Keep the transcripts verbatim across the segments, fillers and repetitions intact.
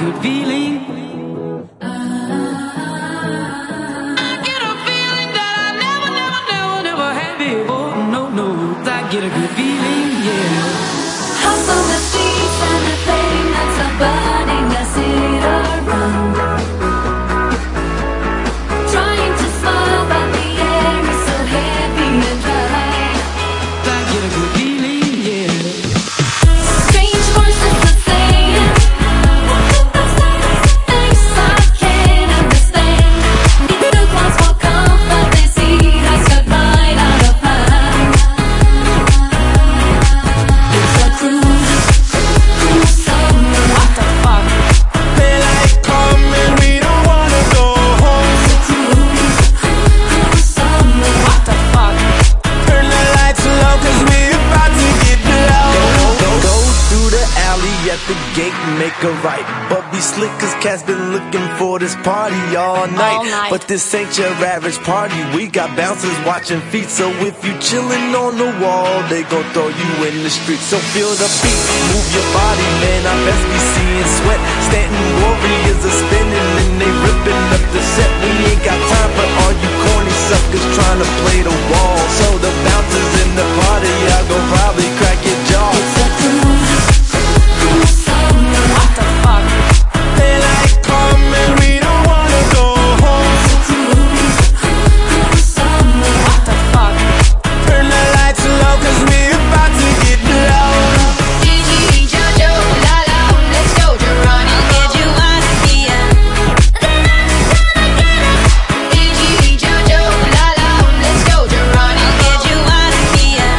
good feeling. I get a feeling that I never, never, never, never had before. No, no, I get a good feeling, yeah. House on the streets and the flame that's a burning the city around. Trying to smile but the air is so heavy and dry. I get a good feeling, yeah. Strange voices are saying things I can't understand. It took once for comfort, they see us got right out of hand. It's a cruise, cruise summer. What the fuck? Daylight coming, we don't wanna go home. It's a cruise, cruise summer. What the fuck? Turn the lights low, cause we about to get low. Go, go, go through the alley at the gate and make a right. But be slick, cause cats been looking for this party all night. All night. But this ain't your average party. We got bouncers watching feet. So if you chillin' on the wall, they gon' throw you in the street. So feel the beat, move your body, man. I best be seeing sweat. Stanton warriors are spinning and they ripping up the set. We ain't got time for all you corny suckers trying to play the wall. So the bouncers in the party, y'all gon' probably crack your jaw. It's a cruise, cruise summer. What the fuck? Daylight coming, we don't wanna go home. It's a cruise, cruise summer. What the fuck? Turn the lights low, cause we about to get low. Gigi, Jojo, Lala, let's go, Geronimo. I'll get you out of here. Gigi, Jojo, Lala, let's go, Geronimo. I'll get you out of here.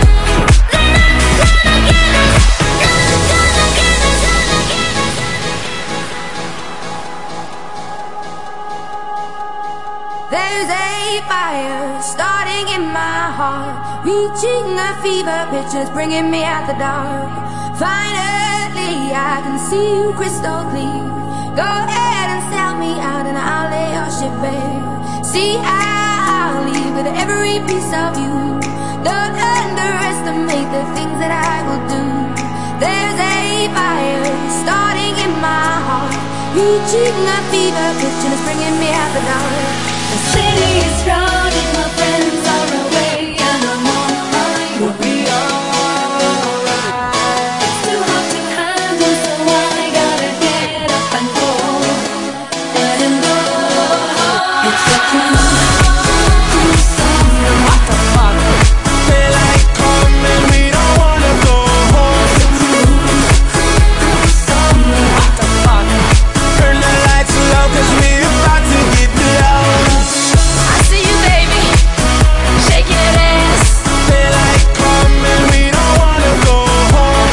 There's a fire starting in my heart, reaching a fever pitch, it's bringing me out the dark. Finally, I can see you crystal clear. Go ahead and sell me out and I'll lay your shit bare. See, I'll leave with every piece of you. Don't underestimate the things that I will do. There's a fire starting in my heart, reaching a fever pitch, and it's bringing me out the dark. The city is crowded, my friends are away, and I'm on my We'll be alright. It's too hot to handle, so I gotta get up and go, and go. It's a cruise, cruise summer. What the fuck? Daylight coming, we don't wanna go home. It's a cruise, cruise summer. What the fuck? Turn the lights low, cause we about to get low. I see you, baby, shaking that ass. Daylight coming, we don't wanna go home.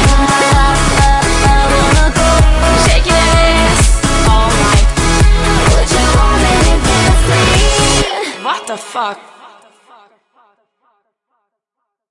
Shaking that ass All night. Put your arm in and dance me. What the fuck?